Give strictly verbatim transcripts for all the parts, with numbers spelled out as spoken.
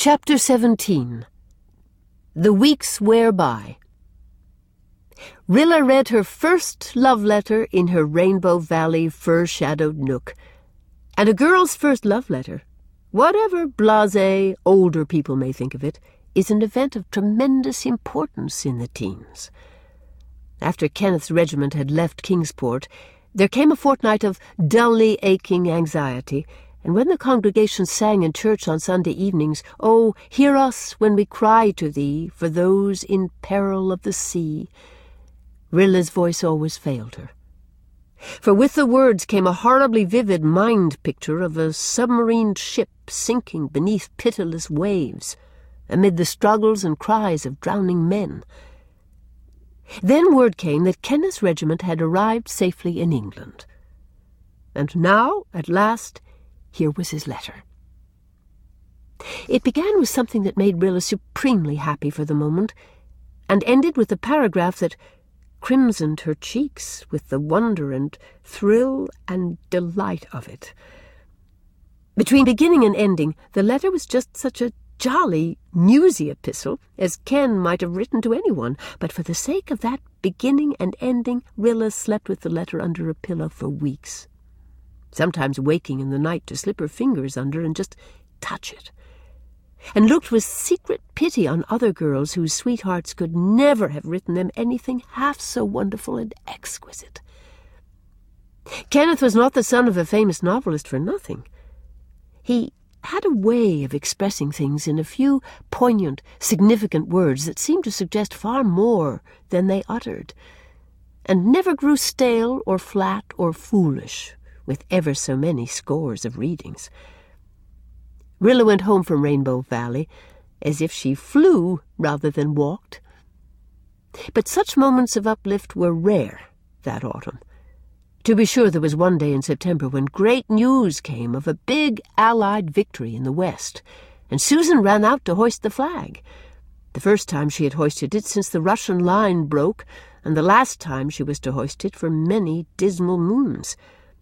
Chapter seventeen. The Weeks Wear By. Rilla read her first love letter in her Rainbow Valley fir-shadowed nook. And a girl's first love letter, whatever blasé older people may think of it, is an event of tremendous importance in the teens. After Kenneth's regiment had left Kingsport, there came a fortnight of dully aching anxiety, and when the congregation sang in church on Sunday evenings, "Oh, hear us when we cry to thee for those in peril of the sea," Rilla's voice always failed her. For with the words came a horribly vivid mind picture of a submarine ship sinking beneath pitiless waves, amid the struggles and cries of drowning men. Then word came that Kenneth's regiment had arrived safely in England. And now, at last, here was his letter. It began with something that made Rilla supremely happy for the moment, and ended with a paragraph that crimsoned her cheeks with the wonder and thrill and delight of it. Between beginning and ending, the letter was just such a jolly, newsy epistle as Ken might have written to anyone, but for the sake of that beginning and ending, Rilla slept with the letter under a pillow for weeks, sometimes waking in the night to slip her fingers under and just touch it, and looked with secret pity on other girls whose sweethearts could never have written them anything half so wonderful and exquisite. Kenneth was not the son of a famous novelist for nothing. He had a way of expressing things in a few poignant, significant words that seemed to suggest far more than they uttered, and never grew stale or flat or foolish with ever so many scores of readings. Rilla went home from Rainbow Valley as if she flew rather than walked. But such moments of uplift were rare that autumn. To be sure, there was one day in September when great news came of a big Allied victory in the West, and Susan ran out to hoist the flag. The first time she had hoisted it since the Russian line broke, and the last time she was to hoist it for many dismal moons.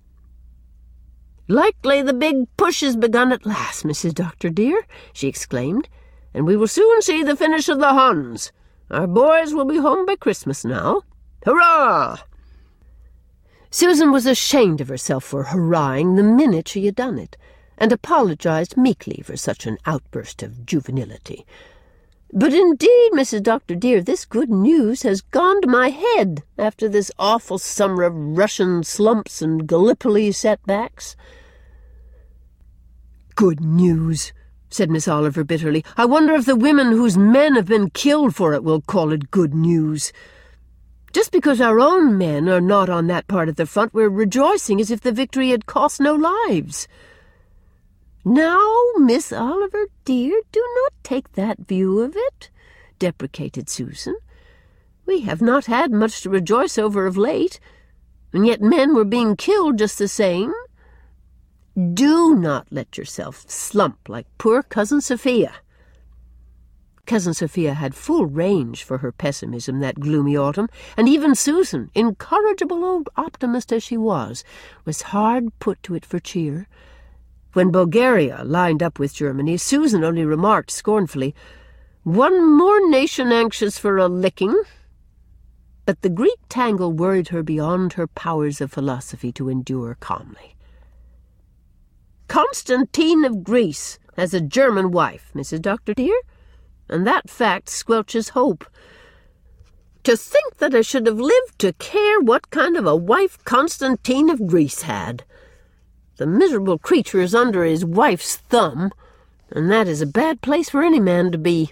"Likely the big push has begun at last, Missus Doctor dear," she exclaimed, "and we will soon see the finish of the Huns. Our boys will be home by Christmas now. Hurrah!" Susan was ashamed of herself for hurrahing the minute she had done it, and apologized meekly for such an outburst of juvenility. "But indeed, Missus Doctor dear, this good news has gone to my head after this awful summer of Russian slumps and Gallipoli setbacks." "Good news," said Miss Oliver bitterly. "I wonder if the women whose men have been killed for it will call it good news. Just because our own men are not on that part of the front, we're rejoicing as if the victory had cost no lives." "Now, Miss Oliver, dear, do not take that view of it," deprecated Susan. "We have not had much to rejoice over of late, and yet men were being killed just the same. Do not let yourself slump like poor Cousin Sophia." Cousin Sophia had full range for her pessimism that gloomy autumn, and even Susan, incorrigible old optimist as she was, was hard put to it for cheer. When Bulgaria lined up with Germany, Susan only remarked scornfully, "One more nation anxious for a licking." But the Greek tangle worried her beyond her powers of philosophy to endure calmly. "Constantine of Greece has a German wife, Missus Doctor dear, and that fact squelches hope. To think that I should have lived to care what kind of a wife Constantine of Greece had. The miserable creature is under his wife's thumb, and that is a bad place for any man to be.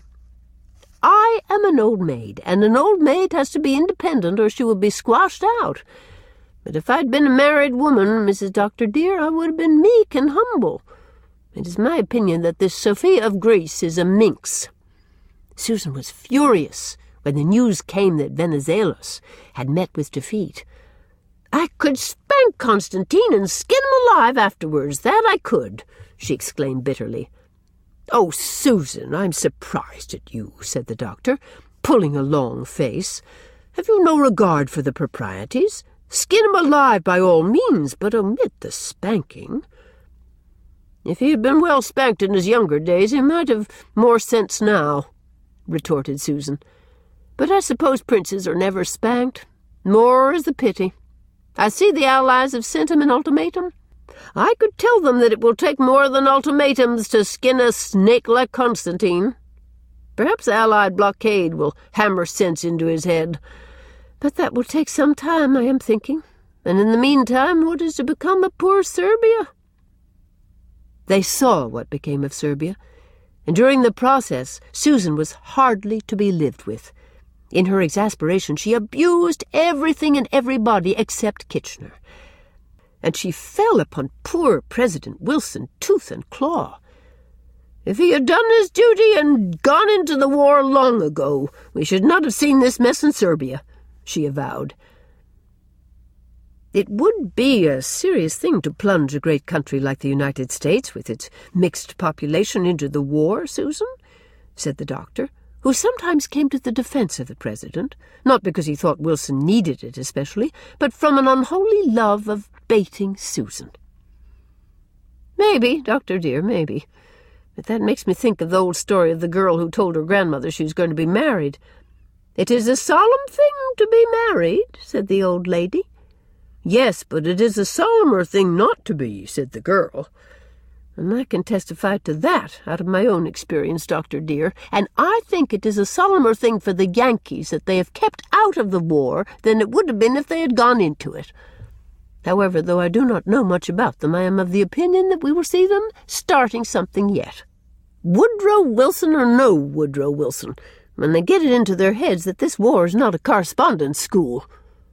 I am an old maid, and an old maid has to be independent or she will be squashed out. But if I'd been a married woman, Missus Doctor dear, I would have been meek and humble. It is my opinion that this Sophia of Greece is a minx." Susan was furious when the news came that Venizelos had met with defeat. "I could spank Constantine and skin him alive afterwards, that I could," she exclaimed bitterly. "Oh, Susan, I'm surprised at you," said the doctor, pulling a long face. "Have you no regard for the proprieties? Skin him alive by all means, but omit the spanking." "If he had been well spanked in his younger days, he might have more sense now," retorted Susan. "But I suppose princes are never spanked. More is the pity. I see the Allies have sent him an ultimatum. I could tell them that it will take more than ultimatums to skin a snake like Constantine. Perhaps the Allied blockade will hammer sense into his head. But that will take some time, I am thinking. And in the meantime, what is to become of poor Serbia?" They saw what became of Serbia, and during the process Susan was hardly to be lived with. In her exasperation, she abused everything and everybody except Kitchener. And she fell upon poor President Wilson tooth and claw. "If he had done his duty and gone into the war long ago, we should not have seen this mess in Serbia," she avowed. "It would be a serious thing to plunge a great country like the United States, with its mixed population, into the war, Susan," said the doctor, who sometimes came to the defense of the president, not because he thought Wilson needed it especially, but from an unholy love of baiting Susan. "Maybe, doctor dear, maybe. But that makes me think of the old story of the girl who told her grandmother she was going to be married. 'It is a solemn thing to be married,' said the old lady. 'Yes, but it is a solemner thing not to be,' said the girl. And I can testify to that out of my own experience, doctor dear, and I think it is a solemner thing for the Yankees that they have kept out of the war than it would have been if they had gone into it. However, though I do not know much about them, I am of the opinion that we will see them starting something yet. Woodrow Wilson or no Woodrow Wilson, when they get it into their heads that this war is not a correspondence school."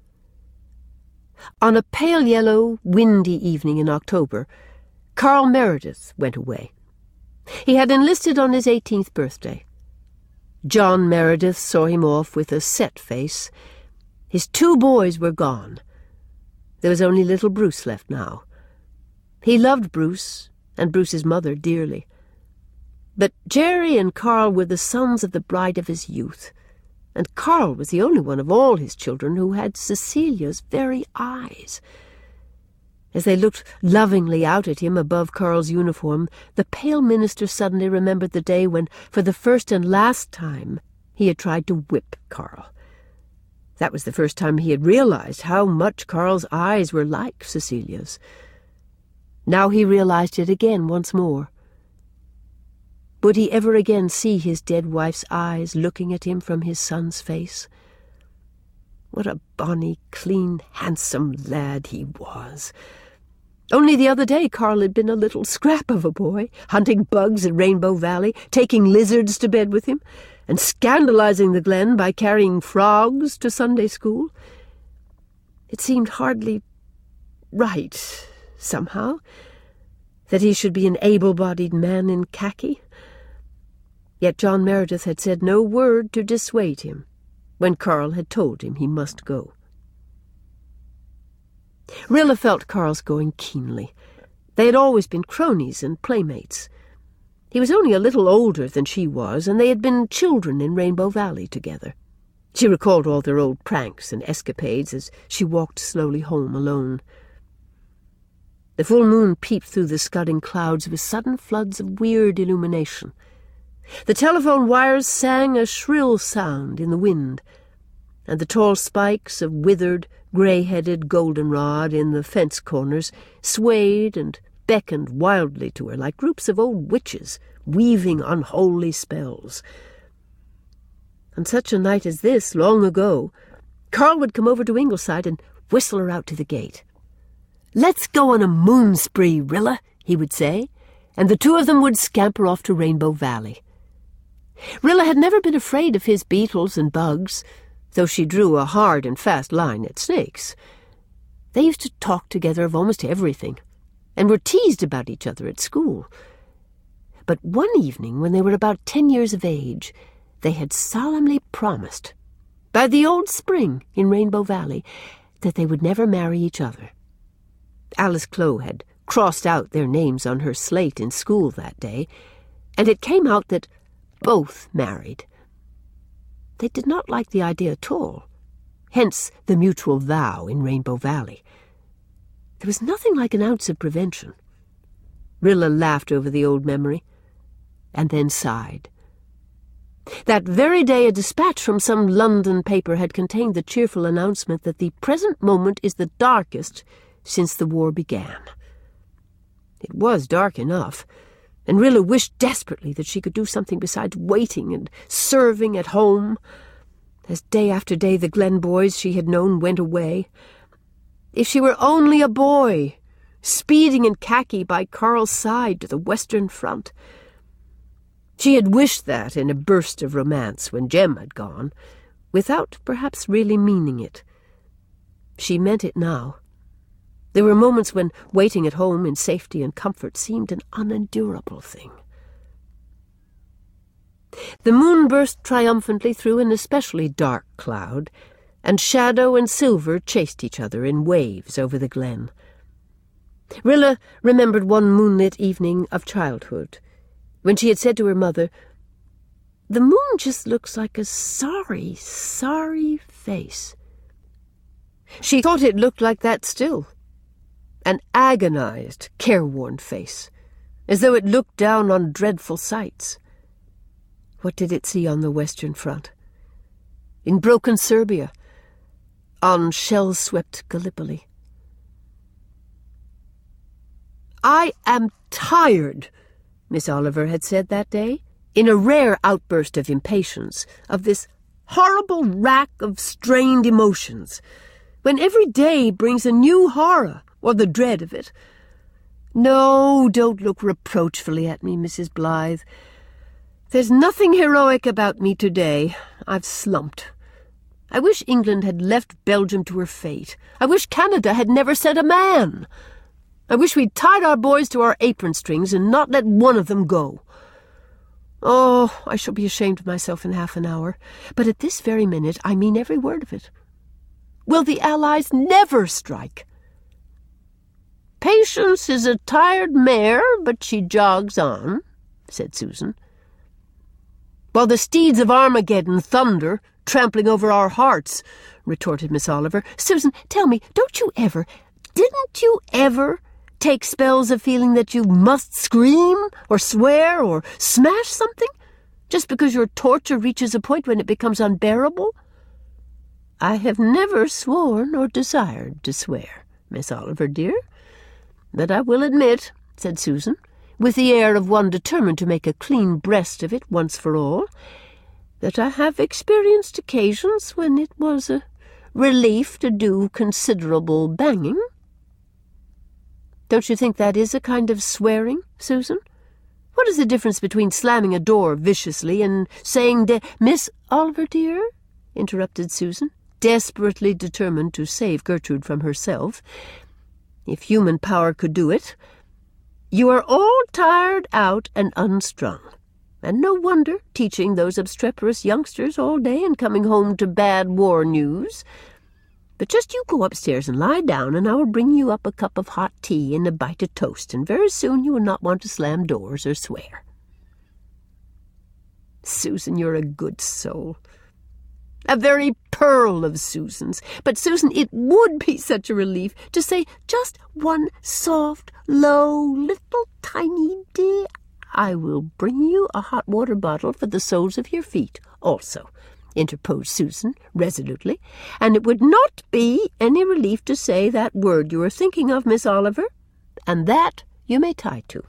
On a pale yellow, windy evening in October, Carl Meredith went away. He had enlisted on his eighteenth birthday. John Meredith saw him off with a set face. His two boys were gone. There was only little Bruce left now. He loved Bruce and Bruce's mother dearly. But Jerry and Carl were the sons of the bride of his youth, and Carl was the only one of all his children who had Cecilia's very eyes. As they looked lovingly out at him above Carl's uniform, the pale minister suddenly remembered the day when, for the first and last time, he had tried to whip Carl. That was the first time he had realized how much Carl's eyes were like Cecilia's. Now he realized it again once more. Would he ever again see his dead wife's eyes looking at him from his son's face? What a bonny, clean, handsome lad he was! Only the other day Carl had been a little scrap of a boy, hunting bugs at Rainbow Valley, taking lizards to bed with him, and scandalizing the Glen by carrying frogs to Sunday school. It seemed hardly right, somehow, that he should be an able-bodied man in khaki. Yet John Meredith had said no word to dissuade him when Carl had told him he must go. Rilla felt Carl's going keenly. They had always been cronies and playmates. He was only a little older than she was, and they had been children in Rainbow Valley together. She recalled all their old pranks and escapades as she walked slowly home alone. The full moon peeped through the scudding clouds with sudden floods of weird illumination. The telephone wires sang a shrill sound in the wind, and the tall spikes of withered, grey-headed goldenrod in the fence corners swayed and beckoned wildly to her like groups of old witches weaving unholy spells. On such a night as this, long ago, Carl would come over to Ingleside and whistle her out to the gate. "Let's go on a moon spree, Rilla," he would say, and the two of them would scamper off to Rainbow Valley. Rilla had never been afraid of his beetles and bugs, though she drew a hard and fast line at snakes. They used to talk together of almost everything, and were teased about each other at school. But one evening, when they were about ten years of age, they had solemnly promised, by the old spring in Rainbow Valley, that they would never marry each other. Alice Clow had crossed out their names on her slate in school that day, and it came out that both married. They did not like the idea at all, hence the mutual vow in Rainbow Valley. There was nothing like an ounce of prevention. Rilla laughed over the old memory, and then sighed. That very day a dispatch from some London paper had contained the cheerful announcement that the present moment is the darkest since the war began. It was dark enough, and Rilla wished desperately that she could do something besides waiting and serving at home, as day after day the Glen boys she had known went away. If she were only a boy, speeding in khaki by Carl's side to the Western Front. She had wished that in a burst of romance when Jem had gone, without perhaps really meaning it. She meant it now. There were moments when waiting at home in safety and comfort seemed an unendurable thing. The moon burst triumphantly through an especially dark cloud, and shadow and silver chased each other in waves over the glen. Rilla remembered one moonlit evening of childhood, when she had said to her mother, "The moon just looks like a sorry, sorry face." She thought it looked like that still, an agonized, careworn face, as though it looked down on dreadful sights. What did it see on the Western Front? In broken Serbia? On shell-swept Gallipoli? "I am tired," Miss Oliver had said that day, in a rare outburst of impatience, of this horrible rack of strained emotions, when every day brings a new horror, or the dread of it. "No, don't look reproachfully at me, Missus Blythe. There's nothing heroic about me today. I've slumped. I wish England had left Belgium to her fate. I wish Canada had never sent a man. I wish we'd tied our boys to our apron strings and not let one of them go. Oh, I shall be ashamed of myself in half an hour. But at this very minute I mean every word of it. Will the Allies never strike?" "Patience is a tired mare, but she jogs on," said Susan. "While the steeds of Armageddon thunder, trampling over our hearts," retorted Miss Oliver. "Susan, tell me, don't you ever, didn't you ever take spells of feeling that you must scream or swear or smash something, just because your torture reaches a point when it becomes unbearable?" "I have never sworn or desired to swear, Miss Oliver, dear. But I will admit," said Susan, with the air of one determined to make a clean breast of it once for all, "that I have experienced occasions when it was a relief to do considerable banging." "Don't you think that is a kind of swearing, Susan? What is the difference between slamming a door viciously and saying de—" "Miss Oliver, dear," interrupted Susan, desperately determined to save Gertrude from herself, if human power could do it, "you are all tired out and unstrung, and no wonder, teaching those obstreperous youngsters all day and coming home to bad war news. But just you go upstairs and lie down, and I will bring you up a cup of hot tea and a bite of toast, and very soon you will not want to slam doors or swear." "Susan, you're a good soul. A very pearl of Susans. But, Susan, it would be such a relief to say just one soft, low, little tiny day. I will bring you a hot water bottle for the soles of your feet also," interposed Susan resolutely, "and it would not be any relief to say that word you are thinking of, Miss Oliver, and that you may tie to."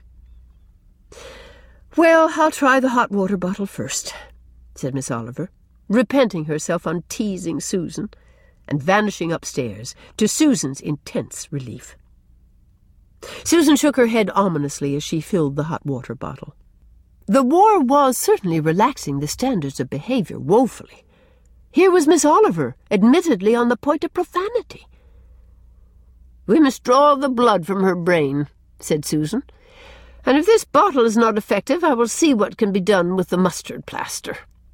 "Well, I'll try the hot water bottle first," said Miss Oliver, repenting herself on teasing Susan, and vanishing upstairs, to Susan's intense relief. Susan shook her head ominously as she filled the hot water bottle. The war was certainly relaxing the standards of behaviour woefully. Here was Miss Oliver, admittedly on the point of profanity. "We must draw the blood from her brain," said Susan, "and if this bottle is not effective, I will see what can be done with the mustard plaster."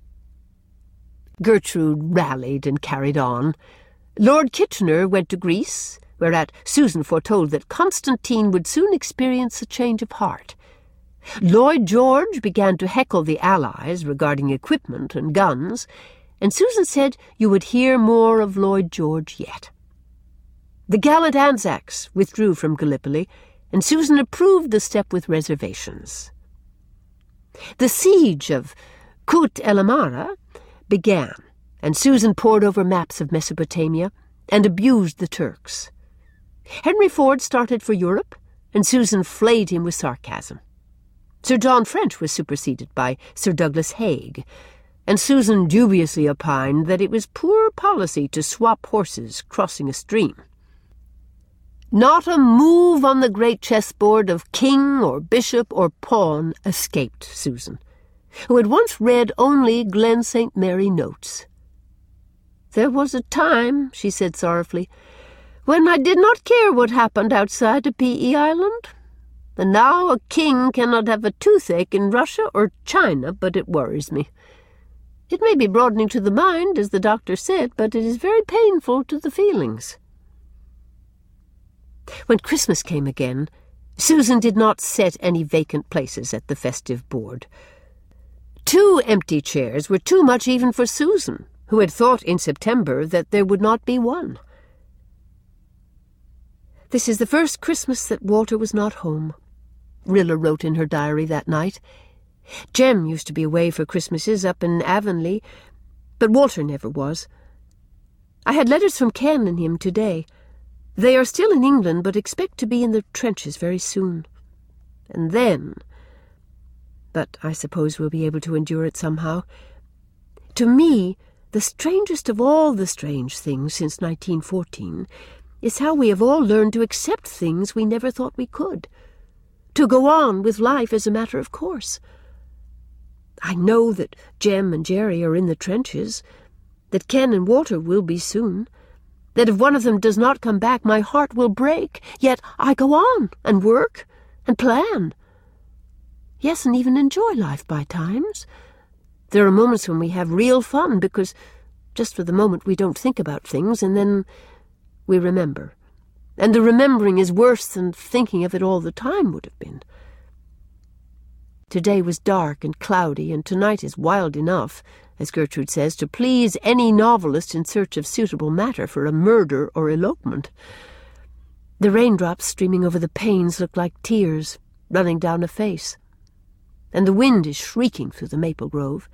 Gertrude rallied and carried on. Lord Kitchener went to Greece, whereat Susan foretold that Constantine would soon experience a change of heart. Lloyd George began to heckle the Allies regarding equipment and guns, and Susan said you would hear more of Lloyd George yet. The gallant Anzacs withdrew from Gallipoli, and Susan approved the step with reservations. The siege of Kut el Amara began, and Susan pored over maps of Mesopotamia and abused the Turks. Henry Ford started for Europe, and Susan flayed him with sarcasm. Sir John French was superseded by Sir Douglas Haig, and Susan dubiously opined that it was poor policy to swap horses crossing a stream. Not a move on the great chessboard of king or bishop or pawn escaped Susan, who had once read only Glen Saint Mary notes. "There was a time," she said sorrowfully, "when I did not care what happened outside of P E Island. And now a king cannot have a toothache in Russia or China, but it worries me. It may be broadening to the mind, as the doctor said, but it is very painful to the feelings." When Christmas came again, Susan did not set any vacant places at the festive board. Two empty chairs were too much even for Susan, who had thought in September that there would not be one. "This is the first Christmas that Walter was not home," Rilla wrote in her diary that night. "Jem used to be away for Christmases up in Avonlea, but Walter never was. I had letters from Ken and him today. They are still in England, but expect to be in the trenches very soon. And then... but I suppose we'll be able to endure it somehow. To me, the strangest of all the strange things since nineteen fourteen is how we have all learned to accept things we never thought we could, to go on with life as a matter of course. I know that Jem and Jerry are in the trenches, that Ken and Walter will be soon, that if one of them does not come back, my heart will break, yet I go on and work and plan. Yes, and even enjoy life by times. There are moments when we have real fun, because just for the moment we don't think about things, and then we remember. And the remembering is worse than thinking of it all the time would have been. Today was dark and cloudy, and tonight is wild enough, as Gertrude says, to please any novelist in search of suitable matter for a murder or elopement. The raindrops streaming over the panes look like tears running down a face, and the wind is shrieking through the maple grove.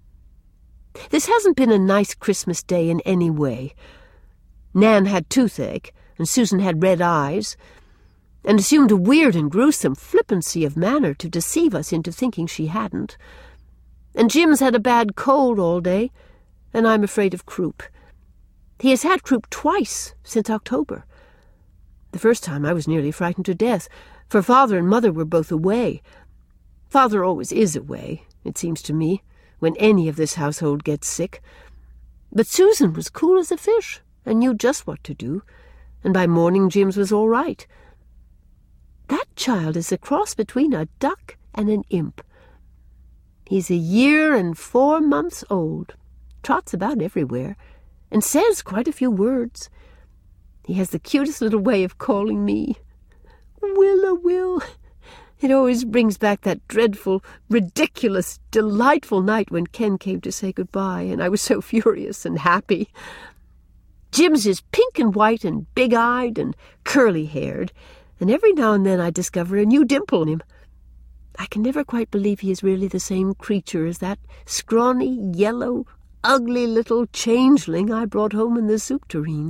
This hasn't been a nice Christmas day in any way. Nan had toothache, and Susan had red eyes, and assumed a weird and gruesome flippancy of manner to deceive us into thinking she hadn't. And Jim's had a bad cold all day, and I'm afraid of croup. He has had croup twice since October. The first time I was nearly frightened to death, for Father and Mother were both away. Father always is away, it seems to me, when any of this household gets sick. But Susan was cool as a fish, and knew just what to do, and by morning Jim's was all right. That child is a cross between a duck and an imp. He's a year and four months old, trots about everywhere, and says quite a few words. He has the cutest little way of calling me Will-a-will. It always brings back that dreadful, ridiculous, delightful night when Ken came to say goodbye, and I was so furious and happy. Jim's is pink and white and big-eyed and curly-haired, and every now and then I discover a new dimple in him. I can never quite believe he is really the same creature as that scrawny, yellow, ugly little changeling I brought home in the soup tureen.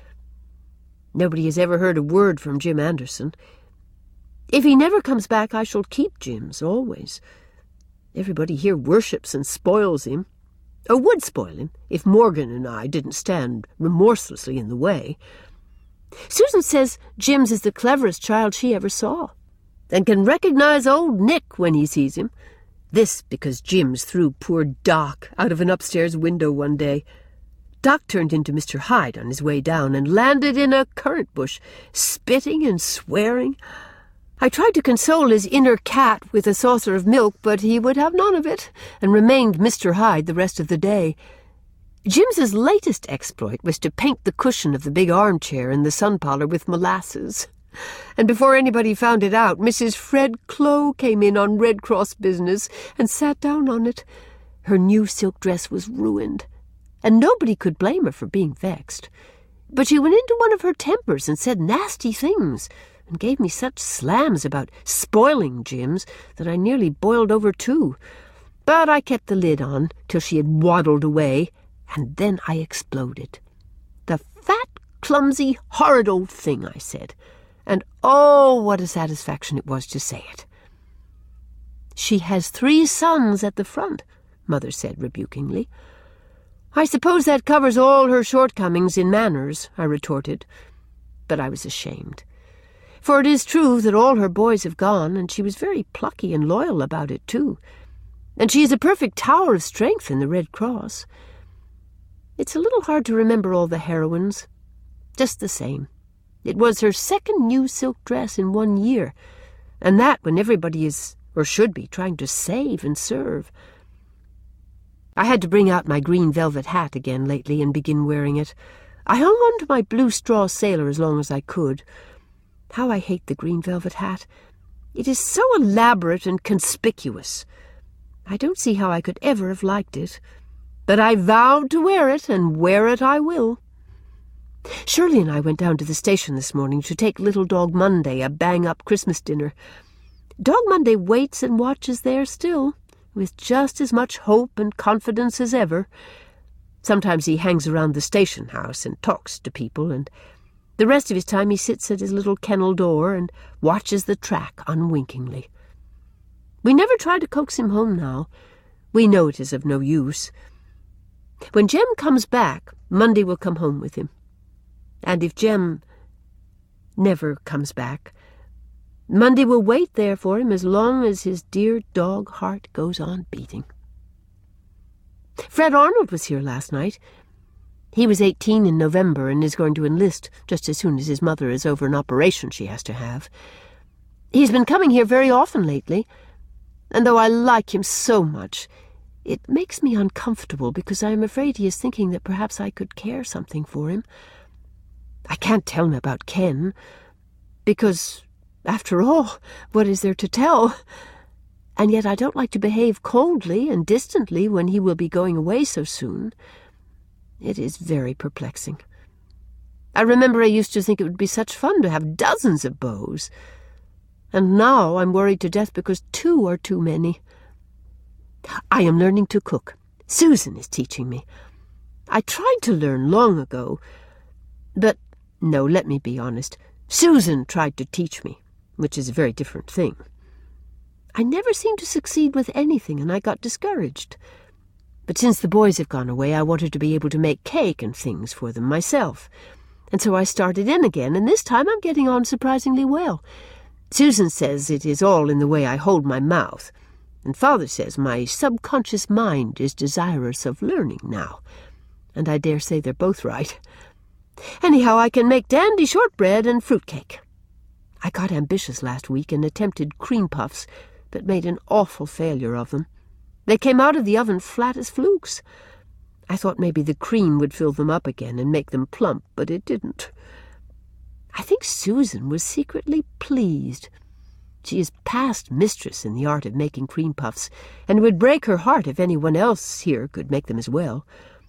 Nobody has ever heard a word from Jim Anderson. If he never comes back, I shall keep Jim's, always. Everybody here worships and spoils him, or would spoil him if Morgan and I didn't stand remorselessly in the way. Susan says Jim's is the cleverest child she ever saw, and can recognize old Nick when he sees him. This because Jim's threw poor Doc out of an upstairs window one day. Doc turned into Mister Hyde on his way down and landed in a currant bush, spitting and swearing. I tried to console his inner cat with a saucer of milk, but he would have none of it, and remained Mister Hyde the rest of the day. Jim's latest exploit was to paint the cushion of the big armchair in the sun parlour with molasses. And before anybody found it out, Missus Fred Clow came in on Red Cross business and sat down on it. Her new silk dress was ruined, and nobody could blame her for being vexed. But she went into one of her tempers and said nasty things, and gave me such slams about spoiling Jims that I nearly boiled over too. But I kept the lid on till she had waddled away, and then I exploded. "The fat, clumsy, horrid old thing," I said, and oh, what a satisfaction it was to say it. "She has three sons at the front," Mother said rebukingly. "I suppose that covers all her shortcomings in manners," I retorted. But I was ashamed. For it is true that all her boys have gone, and she was very plucky and loyal about it, too. And she is a perfect tower of strength in the Red Cross. It's a little hard to remember all the heroines. Just the same. It was her second new silk dress in one year, and that when everybody is, or should be, trying to save and serve. I had to bring out my green velvet hat again lately and begin wearing it. I hung on to my blue straw sailor as long as I could. How I hate the green velvet hat. It is so elaborate and conspicuous. I don't see how I could ever have liked it. But I vowed to wear it, and wear it I will. Shirley and I went down to the station this morning to take Little Dog Monday a bang-up Christmas dinner. Dog Monday waits and watches there still, with just as much hope and confidence as ever. Sometimes he hangs around the station house and talks to people, and the rest of his time he sits at his little kennel door and watches the track unwinkingly. We never try to coax him home now. We know it is of no use. When Jem comes back, Monday will come home with him. And if Jem never comes back, Monday will wait there for him as long as his dear dog heart goes on beating. Fred Arnold was here last night. He was eighteen in November and is going to enlist just as soon as his mother is over an operation she has to have. He's been coming here very often lately, and though I like him so much, it makes me uncomfortable because I am afraid he is thinking that perhaps I could care something for him. I can't tell him about Ken, because, after all, what is there to tell? And yet I don't like to behave coldly and distantly when he will be going away so soon. It is very perplexing. I remember I used to think it would be such fun to have dozens of beaux, and now I'm worried to death because two are too many. I am learning to cook. Susan is teaching me. I tried to learn long ago, but, no, let me be honest, Susan tried to teach me, which is a very different thing. I never seemed to succeed with anything, and I got discouraged. But since the boys have gone away, I wanted to be able to make cake and things for them myself. And so I started in again, and this time I'm getting on surprisingly well. Susan says it is all in the way I hold my mouth, and Father says my subconscious mind is desirous of learning now, and I dare say they're both right. Anyhow, I can make dandy shortbread and fruitcake. I got ambitious last week and attempted cream puffs, but made an awful failure of them. They came out of the oven flat as flukes. I thought maybe the cream would fill them up again and make them plump, but it didn't. I think Susan was secretly pleased. She is past mistress in the art of making cream puffs, and it would break her heart if anyone else here could make them as well.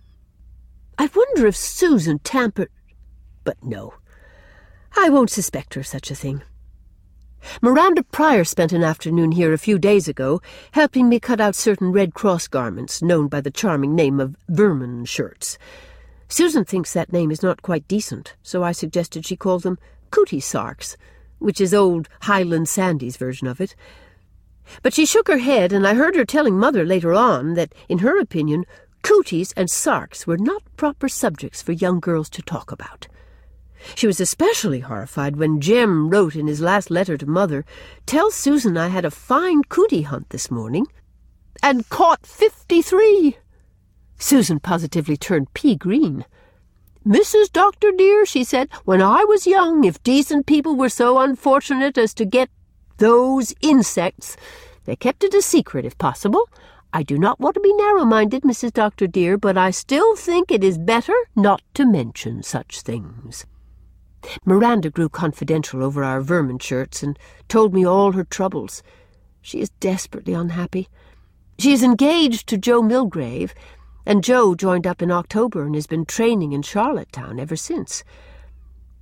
I wonder if Susan tampered... But no, I won't suspect her such a thing. Miranda Pryor spent an afternoon here a few days ago, helping me cut out certain Red Cross garments known by the charming name of vermin shirts. Susan thinks that name is not quite decent, so I suggested she call them cootie sarks, which is old Highland Sandy's version of it. But she shook her head, and I heard her telling Mother later on that, in her opinion, cooties and sarks were not proper subjects for young girls to talk about. She was especially horrified when Jem wrote in his last letter to Mother, "Tell Susan I had a fine cootie hunt this morning, and caught fifty-three." Susan positively turned pea-green. "Missus Doctor dear," she said, "when I was young, if decent people were so unfortunate as to get those insects, they kept it a secret if possible. I do not want to be narrow-minded, Missus Doctor dear, but I still think it is better not to mention such things." Miranda grew confidential over our vermin shirts and told me all her troubles. She is desperately unhappy. She is engaged to Joe Milgrave, and Joe joined up in October and has been training in Charlottetown ever since.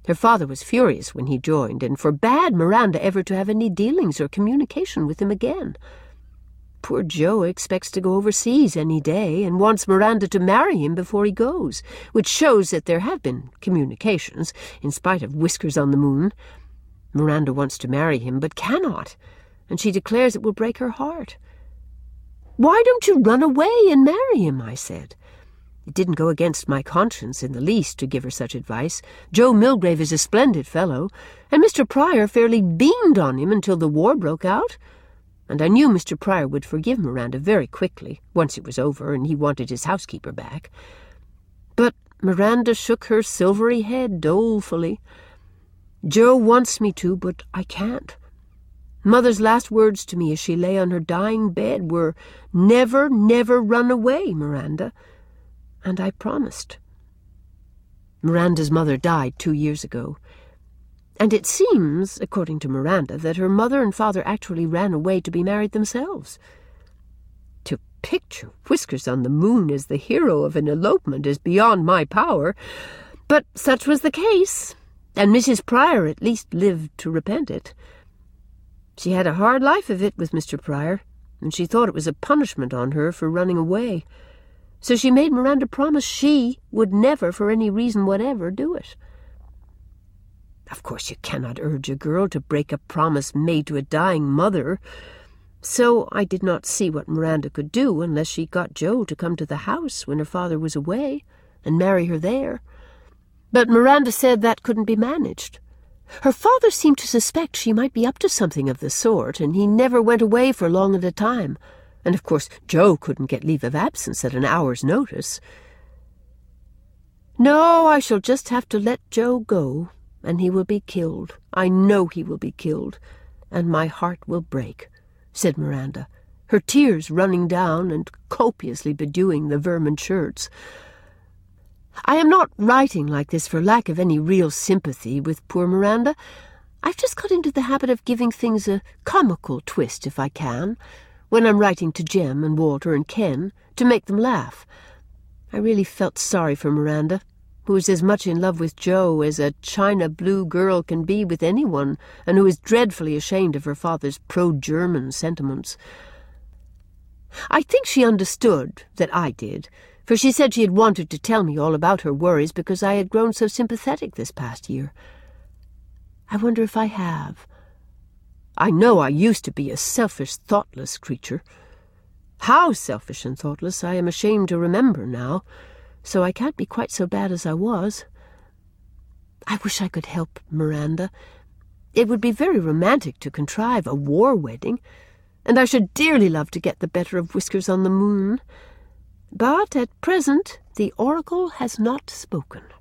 Her father was furious when he joined, and forbade Miranda ever to have any dealings or communication with him again. Poor Joe expects to go overseas any day, and wants Miranda to marry him before he goes, which shows that there have been communications, in spite of Whiskers on the Moon. Miranda wants to marry him, but cannot, and she declares it will break her heart. "Why don't you run away and marry him?" I said. It didn't go against my conscience in the least to give her such advice. Joe Milgrave is a splendid fellow, and Mister Pryor fairly beamed on him until the war broke out. And I knew Mister Pryor would forgive Miranda very quickly, once it was over and he wanted his housekeeper back. But Miranda shook her silvery head dolefully. "Joe wants me to, but I can't. Mother's last words to me as she lay on her dying bed were, 'Never, never run away, Miranda.' And I promised." Miranda's mother died two years ago. And it seems, according to Miranda, that her mother and father actually ran away to be married themselves. To picture Whiskers on the Moon as the hero of an elopement is beyond my power, but such was the case, and Missus Pryor at least lived to repent it. She had a hard life of it with Mister Pryor, and she thought it was a punishment on her for running away. So she made Miranda promise she would never, for any reason whatever, do it. Of course, you cannot urge a girl to break a promise made to a dying mother, so I did not see what Miranda could do unless she got Joe to come to the house when her father was away and marry her there. But Miranda said that couldn't be managed. Her father seemed to suspect she might be up to something of the sort, and he never went away for long at a time. And of course Joe couldn't get leave of absence at an hour's notice. No, I shall just have to let Joe go, and he will be killed. I know he will be killed, and my heart will break," said Miranda, her tears running down and copiously bedewing the vermin shirts. I am not writing like this for lack of any real sympathy with poor Miranda. I've just got into the habit of giving things a comical twist, if I can, when I'm writing to Jem and Walter and Ken, to make them laugh. I really felt sorry for Miranda, who is as much in love with Joe as a China blue girl can be with anyone, and who is dreadfully ashamed of her father's pro-German sentiments. I think she understood that I did, for she said she had wanted to tell me all about her worries because I had grown so sympathetic this past year. I wonder if I have. I know I used to be a selfish, thoughtless creature. How selfish and thoughtless I am ashamed to remember now, so I can't be quite so bad as I was. I wish I could help Miranda. It would be very romantic to contrive a war wedding, and I should dearly love to get the better of Whiskers on the Moon. But at present the oracle has not spoken.